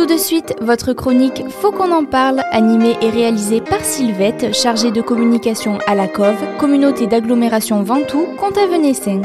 Tout de suite, votre chronique Faut qu'on en parle, animée et réalisée par Sylvette, chargée de communication à la COV, communauté d'agglomération Ventoux, Comté-Venessin.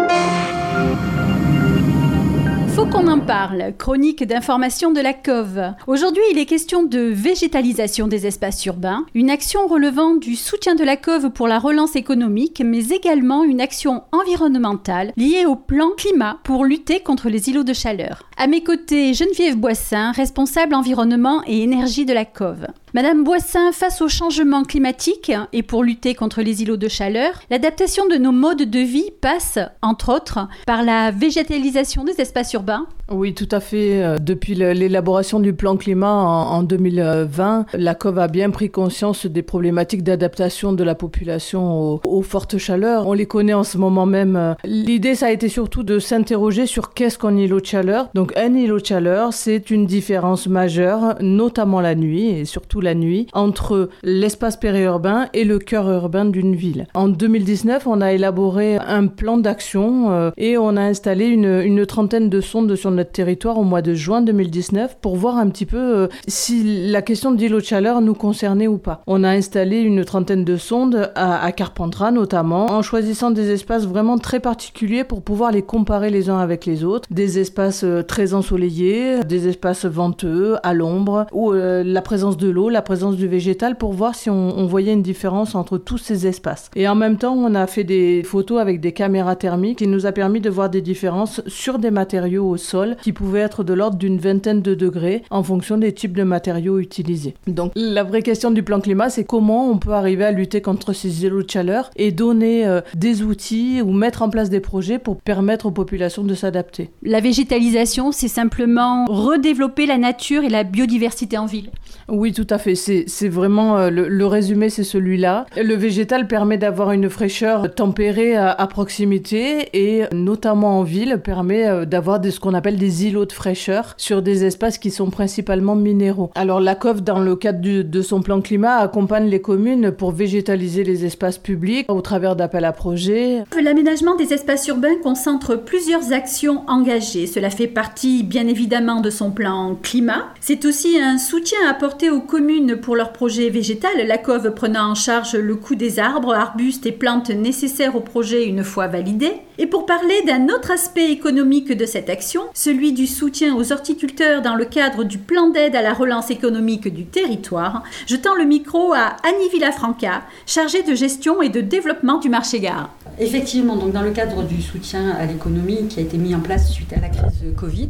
Faut qu'on en parle, chronique d'information de la COV. Aujourd'hui, il est question de végétalisation des espaces urbains, une action relevant du soutien de la COV pour la relance économique, mais également une action environnementale liée au plan climat pour lutter contre les îlots de chaleur. À mes côtés, Geneviève Boissin, responsable environnement et énergie de la COV. Madame Boissin, face au changement climatique et pour lutter contre les îlots de chaleur, l'adaptation de nos modes de vie passe, entre autres, par la végétalisation des espaces urbains. Oui, tout à fait. Depuis l'élaboration du plan climat en 2020, la COV a bien pris conscience des problématiques d'adaptation de la population aux fortes chaleurs. On les connaît en ce moment même. L'idée, ça a été surtout de s'interroger sur qu'est-ce qu'un îlot de chaleur. Donc, un îlot de chaleur, c'est une différence majeure, notamment la nuit, et surtout la nuit, entre l'espace périurbain et le cœur urbain d'une ville. En 2019, on a élaboré un plan d'action et on a installé une trentaine de sondes sur notre territoire au mois de juin 2019 pour voir un petit peu si la question de l'îlot de chaleur nous concernait ou pas. On a installé une trentaine de sondes à Carpentras notamment, en choisissant des espaces vraiment très particuliers pour pouvoir les comparer les uns avec les autres. Des espaces très ensoleillés, des espaces venteux, à l'ombre, où la présence de l'eau, la présence du végétal, pour voir si on voyait une différence entre tous ces espaces. Et en même temps, on a fait des photos avec des caméras thermiques qui nous a permis de voir des différences sur des matériaux au sol qui pouvaient être de l'ordre d'une vingtaine de degrés en fonction des types de matériaux utilisés. Donc la vraie question du plan climat, c'est comment on peut arriver à lutter contre ces îlots de chaleur et donner des outils ou mettre en place des projets pour permettre aux populations de s'adapter. La végétalisation, c'est simplement redévelopper la nature et la biodiversité en ville. Oui, tout à fait. C'est vraiment le résumé, c'est celui-là. Le végétal permet d'avoir une fraîcheur tempérée à proximité et notamment en ville permet d'avoir ce qu'on appelle des îlots de fraîcheur sur des espaces qui sont principalement minéraux. Alors la COV, dans le cadre de son plan climat, accompagne les communes pour végétaliser les espaces publics au travers d'appels à projets. L'aménagement des espaces urbains concentre plusieurs actions engagées. Cela fait partie bien évidemment de son plan climat. C'est aussi un soutien apporté aux communes pour leurs projets végétaux, la COV prenant en charge le coût des arbres, arbustes et plantes nécessaires au projet une fois validés. Et pour parler d'un autre aspect économique de cette action, celui du soutien aux horticulteurs dans le cadre du plan d'aide à la relance économique du territoire, je tends le micro à Annie Villafranca, chargée de gestion et de développement du marché gare. Effectivement, donc dans le cadre du soutien à l'économie qui a été mis en place suite à la crise Covid,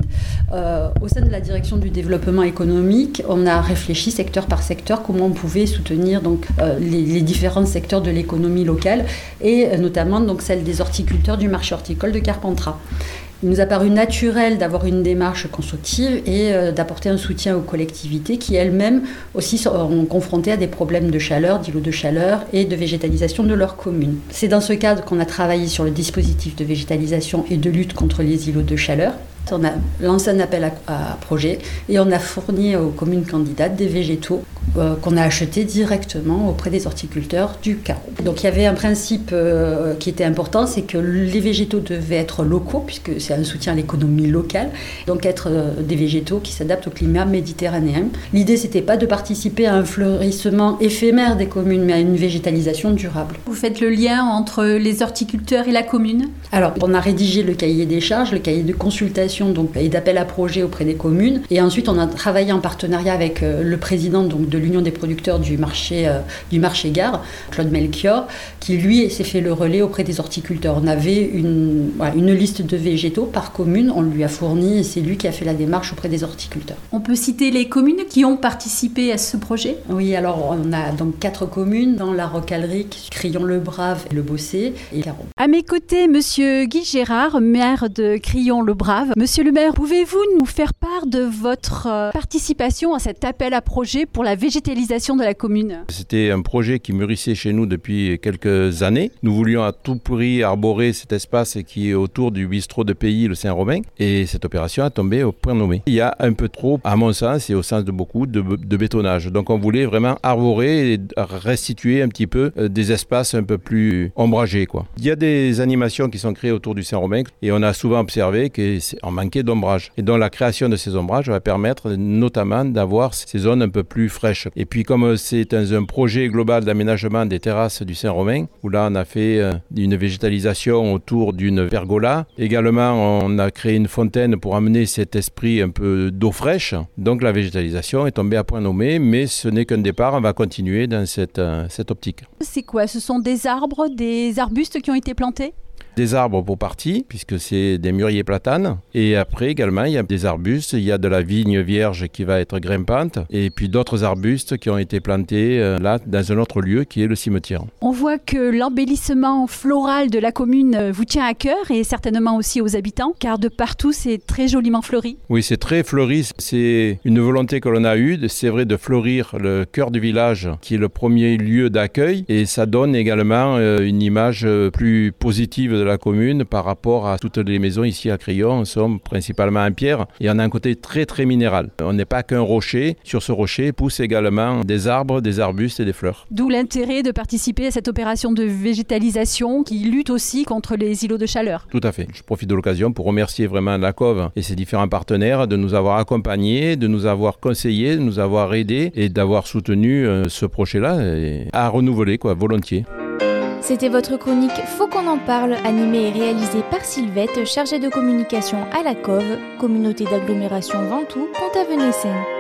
au sein de la direction du développement économique, on a réfléchi secteur par secteur comment on pouvait soutenir donc, les différents secteurs de l'économie locale et notamment donc, celle des horticulteurs du marché horticole de Carpentras. Il nous a paru naturel d'avoir une démarche constructive et d'apporter un soutien aux collectivités qui elles-mêmes aussi sont confrontées à des problèmes de chaleur, d'îlots de chaleur et de végétalisation de leurs communes. C'est dans ce cadre qu'on a travaillé sur le dispositif de végétalisation et de lutte contre les îlots de chaleur. On a lancé un appel à projet et on a fourni aux communes candidates des végétaux qu'on a achetés directement auprès des horticulteurs du carreau. Donc il y avait un principe qui était important, c'est que les végétaux devaient être locaux puisque c'est un soutien à l'économie locale, donc être des végétaux qui s'adaptent au climat méditerranéen. L'idée c'était pas de participer à un fleurissement éphémère des communes mais à une végétalisation durable. Vous faites le lien entre les horticulteurs et la commune ? Alors on a rédigé le cahier des charges, le cahier de consultation donc, et d'appel à projet auprès des communes. Et ensuite, on a travaillé en partenariat avec le président donc, de l'Union des producteurs du marché gare, Claude Melchior, qui lui s'est fait le relais auprès des horticulteurs. On avait une liste de végétaux par commune, on lui a fourni et c'est lui qui a fait la démarche auprès des horticulteurs. On peut citer les communes qui ont participé à ce projet ? Oui, alors on a donc 4 communes dans la Roque-Alric, Crillon-le-Brave, Le Bossé et Caron. À mes côtés, monsieur Guy Gérard, maire de Crillon-le-Brave. Monsieur le maire, pouvez-vous nous faire part de votre participation à cet appel à projet pour la végétalisation de la commune ? C'était un projet qui mûrissait chez nous depuis quelques années. Nous voulions à tout prix arborer cet espace qui est autour du bistrot de Pays, le Saint-Romain. Et cette opération a tombé au point nommé. Il y a un peu trop, à mon sens et au sens de beaucoup, de bétonnage. Donc on voulait vraiment arborer et restituer un petit peu des espaces un peu plus ombragés, quoi. Il y a des animations qui sont créées autour du Saint-Romain et on a souvent observé qu'en manquait d'ombrage. Et donc la création de ces ombrages va permettre notamment d'avoir ces zones un peu plus fraîches. Et puis comme c'est un projet global d'aménagement des terrasses du Saint-Romain, où là on a fait une végétalisation autour d'une pergola. Également on a créé une fontaine pour amener cet esprit un peu d'eau fraîche. Donc la végétalisation est tombée à point nommé, mais ce n'est qu'un départ, on va continuer dans cette optique. C'est quoi? Ce sont des arbres, des arbustes qui ont été plantés? Des arbres pour partie, puisque c'est des mûriers platanes. Et après également, il y a des arbustes. Il y a de la vigne vierge qui va être grimpante. Et puis d'autres arbustes qui ont été plantés là, dans un autre lieu qui est le cimetière. On voit que l'embellissement floral de la commune vous tient à cœur et certainement aussi aux habitants, car de partout, c'est très joliment fleuri. Oui, c'est très fleuri. C'est une volonté que l'on a eue, c'est vrai, de fleurir le cœur du village, qui est le premier lieu d'accueil. Et ça donne également une image plus positive de la commune par rapport à toutes les maisons ici à Crillon. Nous sommes principalement en pierre et on a un côté très très minéral. On n'est pas qu'un rocher. Sur ce rocher poussent également des arbres, des arbustes et des fleurs. D'où l'intérêt de participer à cette opération de végétalisation qui lutte aussi contre les îlots de chaleur. Tout à fait. Je profite de l'occasion pour remercier vraiment la COV et ses différents partenaires de nous avoir accompagnés, de nous avoir conseillés, de nous avoir aidés et d'avoir soutenu ce projet-là et à renouveler volontiers. C'était votre chronique Faut qu'on en parle, animée et réalisée par Sylvette, chargée de communication à la COV, communauté d'agglomération Ventoux, Pont-Avenay-Seine.